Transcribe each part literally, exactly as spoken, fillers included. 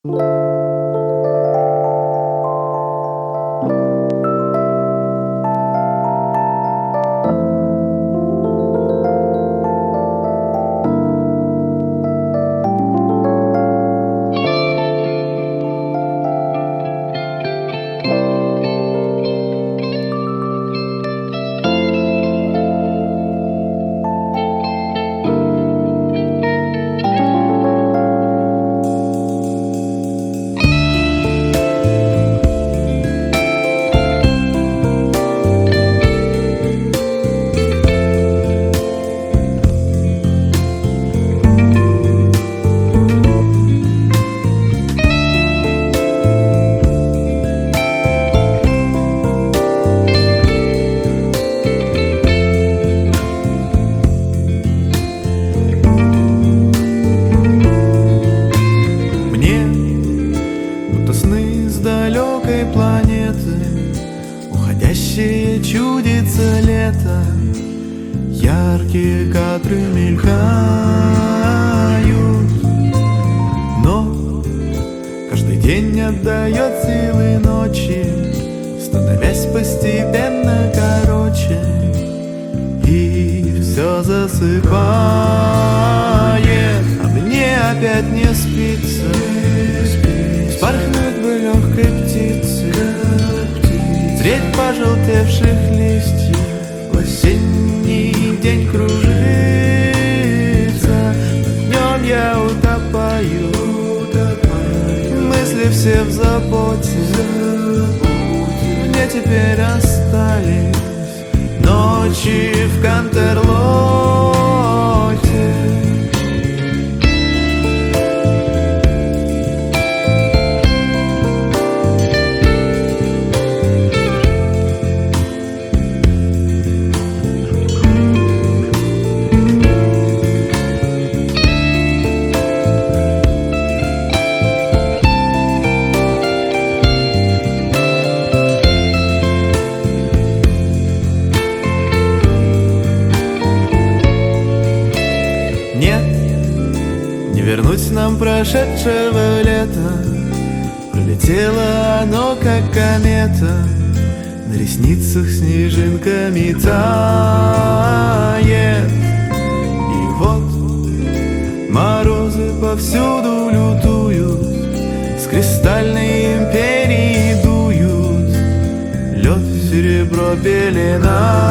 далекой планеты уходящее чудится лето. Яркие кадры мелькают, но каждый день отдает силы ночи, становясь постепенно короче, и все засыпает, а мне опять не спится. Вспорхнуть бы легкой птицы, зреть пожелтевших листьев, в осенний день кружиться. Днем я утопаю, мысли все в заботе. Мне теперь остались ночи в Кантерлоте. Нет, не вернуть нам прошедшего лета. Пролетело оно, как комета, на ресницах снежинками тает. И вот морозы повсюду лютуют, с кристальной империи дуют, лед в серебро пеленают.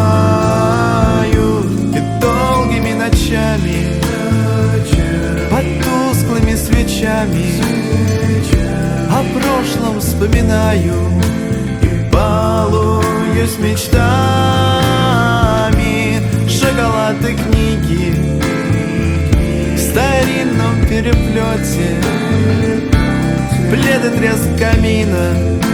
И долгими ночами под тусклыми свечами о прошлом вспоминаю и балуюсь мечтами. Шоколад и книги в старинном переплете, плед и треск камина,